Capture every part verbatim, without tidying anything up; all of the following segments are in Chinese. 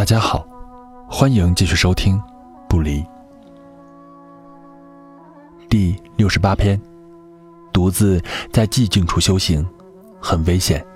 大家好，欢迎继续收听不离第六十八篇。独自在寂静处修行很危险。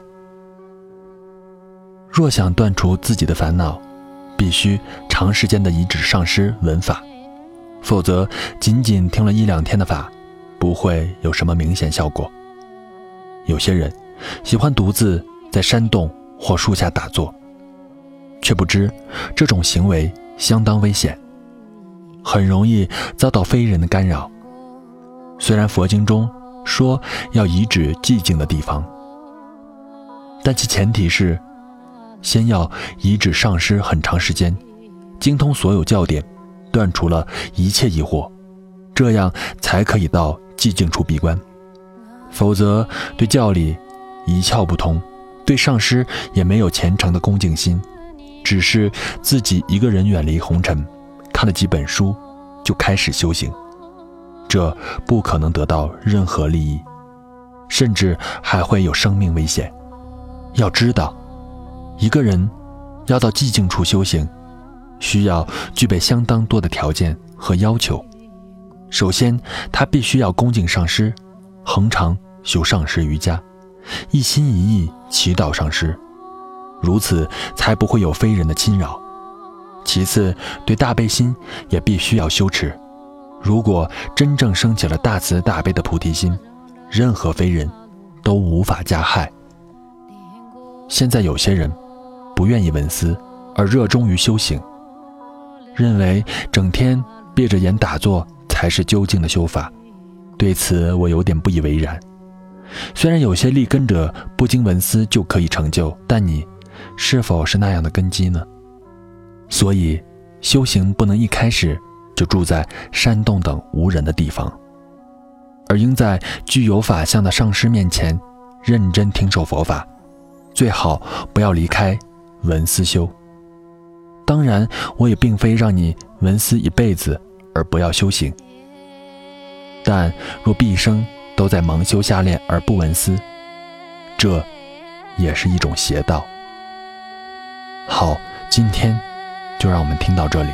若想断除自己的烦恼，必须长时间的移止上师闻法，否则仅仅听了一两天的法不会有什么明显效果。有些人喜欢独自在山洞或树下打坐，却不知这种行为相当危险，很容易遭到非人的干扰。虽然佛经中说要移止寂静的地方，但其前提是先要移止上师很长时间，精通所有教典，断除了一切疑惑，这样才可以到寂静处闭关。否则对教理一窍不通，对上师也没有虔诚的恭敬心，只是自己一个人远离红尘，看了几本书就开始修行，这不可能得到任何利益，甚至还会有生命危险。要知道，一个人要到寂静处修行，需要具备相当多的条件和要求。首先，他必须要恭敬上师，恒常修上师瑜伽，一心一意祈祷上师，如此才不会有非人的侵扰。其次，对大悲心也必须要修持。如果真正升起了大慈大悲的菩提心，任何非人都无法加害。现在有些人不愿意闻思，而热衷于修行，认为整天闭着眼打坐才是究竟的修法。对此我有点不以为然。虽然有些立根者不经闻思就可以成就，但你是否是那样的根基呢？所以修行不能一开始就住在山洞等无人的地方，而应在具有法相的上师面前认真听受佛法，最好不要离开闻思修。当然，我也并非让你闻思一辈子而不要修行，但若毕生都在盲修下练而不闻思，这也是一种邪道。好，今天就让我们听到这里。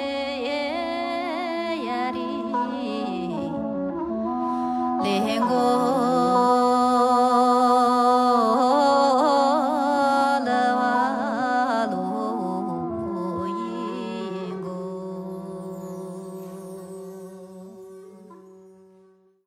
Letting go